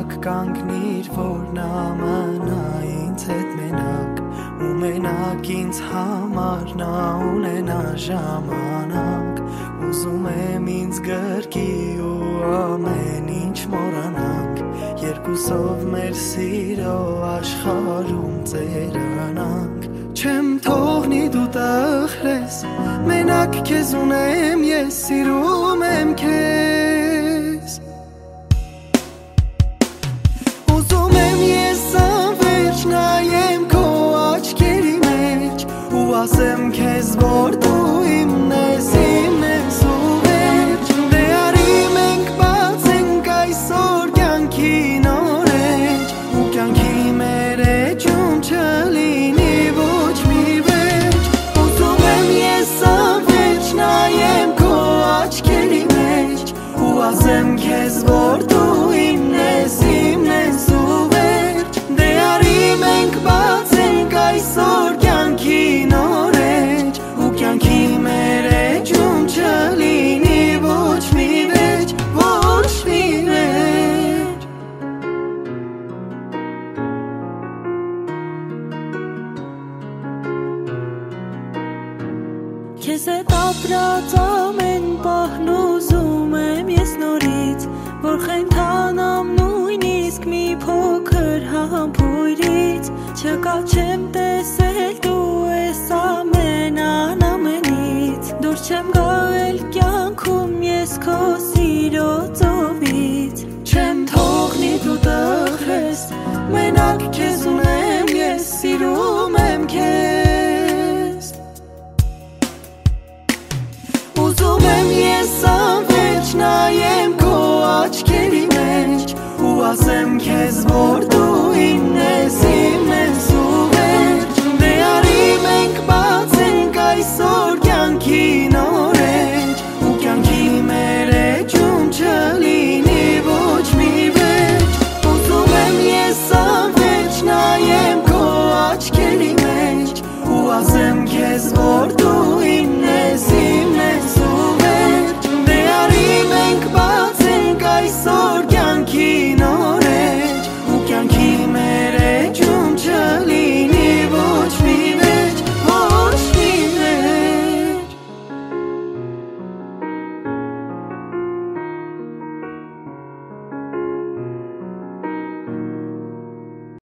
մենակ կանգնիր, որ նա մնա ինձ հետ մենակ, ու մենակ ինձ համար նա ունենա ժամանակ, ուզում եմ ինձ գրկի ու ամեն ինչ մոռանանք, երկուսով մեր սիրո աշխարհում ծերանանք, չեմ թողնի դու տխրես, մենակ քեզ ունեմ ես, սիրում եմ քեզ, ուզում եմ ես անվերջ նայեմ քո աչքերի մեջ ու ասեմ քեզ, որ դու իմն ես, իմն ես ու վերջ, դե արի մենք բացենք այսօր կյանքի նորեջ, ու կյանքի մեր էջում չլինի ոչ մի վերջ, ուզում եմ ես անվերջ նայեմ քո աչքերի մեջ ու ասեմ քեզ, որ դու իմն ես, իմն ես ու վերջ, դե արի մենք բացենք այսօր կյանքի նորեջ, ու կյանքի մեր էջում չլինի ոչ մի վերջ, ոչ մի վերջ, քեզ հետ ապրած ամեն պահն ուզում եմ ես նորից, որ խենթանամ նույնիսկ մի փոքր համբույրից, չկա չեմ տեսել դու ես ամենան ամենից, դուրս չեմ գալ կյանքում ես քո սիրո ծովից, չեմ թողնի դու տխրես, մենակ քեզ ունեմ ես, սիրում եմ քեզ, ուզում եմ ես անվերջ նայեմ քո աչքերի մեջ ու ասեմ քեզ, որ դու իմն ես, իմն ես ու վերջ, դե արի մենք բացենք այսօր կյանքի նորեջ, ու կյանքի մեր էջում չլինի ոչ մի վերջ, ուզում եմ ես անվերջ նայեմ քո աչքերի մեջ ու ասեմ քեզ, որ